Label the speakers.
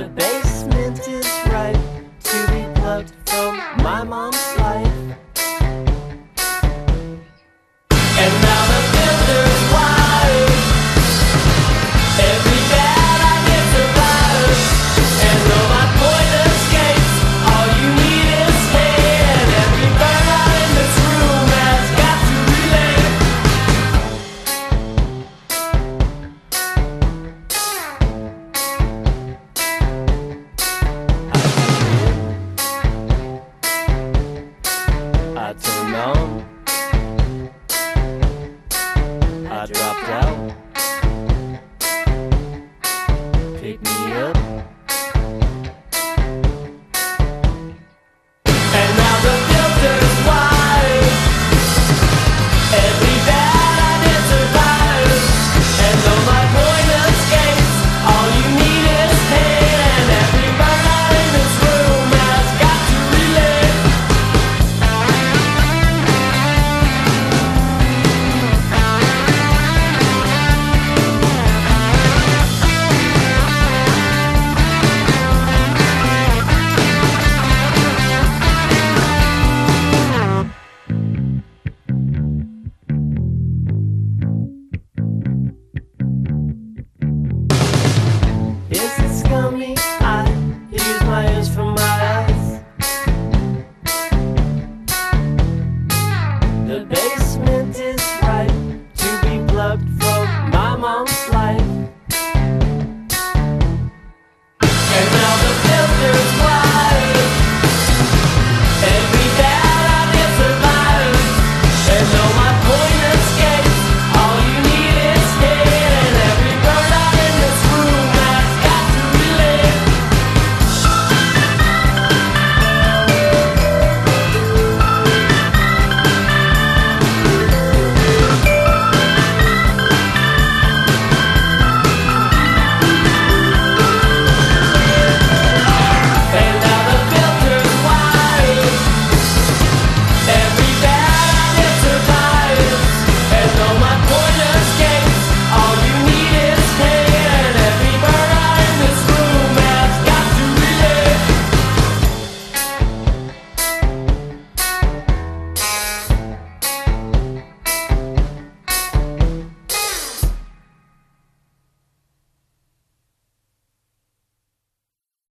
Speaker 1: the basement is ripe to be plucked from my mom's life. And now the filter's wide. Every bad idea survives. And though my point escapes, all you need is hate. And every burnout in this room has got to relate. I turned on, I dropped out. Pick me up